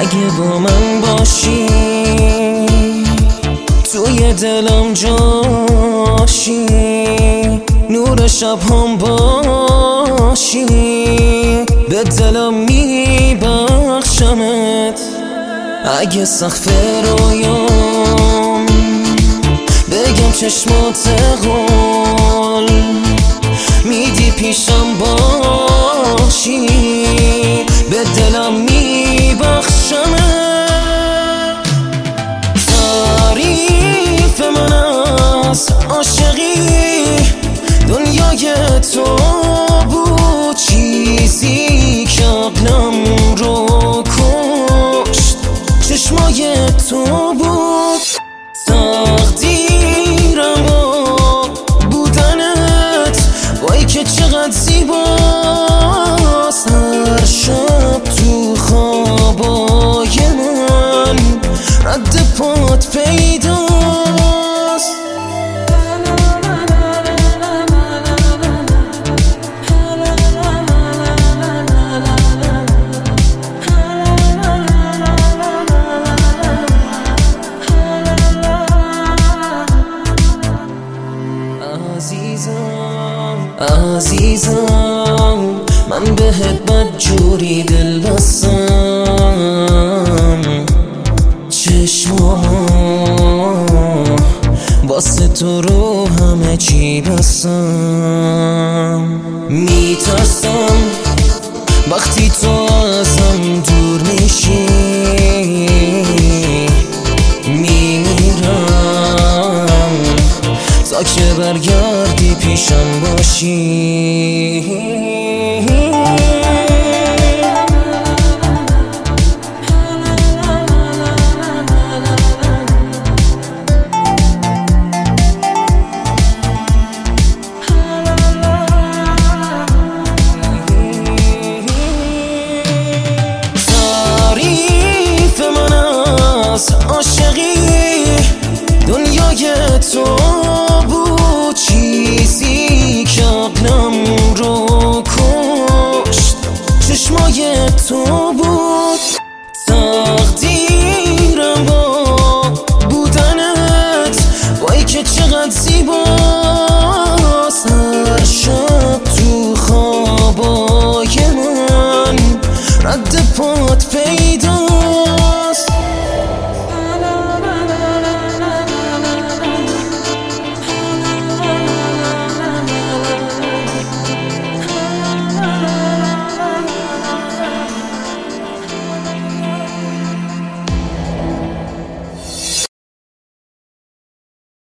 اگه با من باشی توی دلم جاشی، نور شب هم باشی، به دلم میبخشمت. اگه سقف رویام بگم چشمات غل، میدی پیشم باشی، به دلم میبخشمت. تعریف من از عاشقی دنیای تو بود، چیزی که عقلم رو کشت چشمای تو بود. تقدیرم با بودنت، وای که چقدر زیباست. هر شب تو خوابای من رد پات پیداست. عزیزم من بهت بدجوری دل بستم، چشمام واسه تو رو همه چی بستم. میترسم وقتی تو ازم دور میشی، میمیرم تا که برگردی پیشم باشی. تعریف من از عاشقی دنیای تو بود، چیزی که عقلم رو کشت چشمای تو بود.